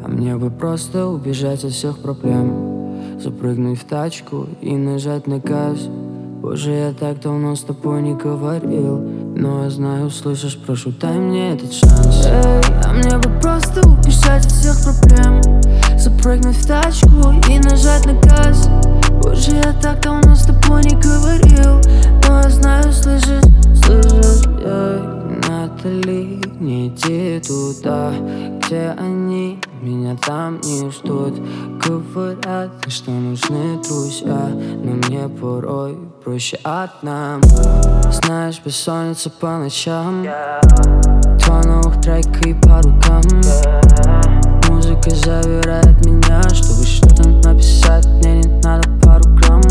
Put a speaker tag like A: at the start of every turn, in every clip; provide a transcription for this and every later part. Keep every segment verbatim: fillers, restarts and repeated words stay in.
A: А мне бы просто убежать от всех проблем, запрыгнуть в тачку и нажать на газ. Боже, я так давно с тобой не говорил, но я знаю, слышишь, прошу, дай мне этот шанс. Эй, а мне бы просто убежать от всех проблем, запрыгнуть в тачку и нажать на газ. Боже, я так давно с тобой не говорил, но я знаю, слышишь, слышишь, эй. Натали, не иди туда, где они меня там не ждут. Говорят, что нужны друзья, но мне порой проще одному. Знаешь, бессонница по ночам, два новых трека и по рукам. Музыка забирает меня, чтобы что-то написать, мне не надо пару грамм.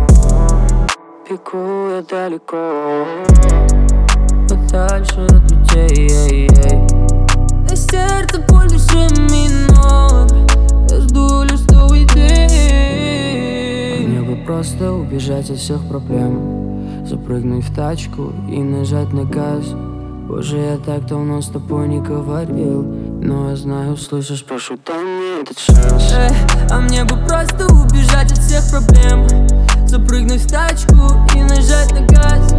A: Бегу я далеко, подальше от людей. На сердце боль, душе минор, я жду лишь новый день. Мне бы просто убежать от всех проблем, запрыгнуть в тачку и нажать на газ. Боже, я так давно с тобой не говорил, но я знаю, слышишь, прошу, дай мне этот шанс. Эй, а мне бы просто убежать от всех проблем, запрыгнуть в тачку и нажать на газ.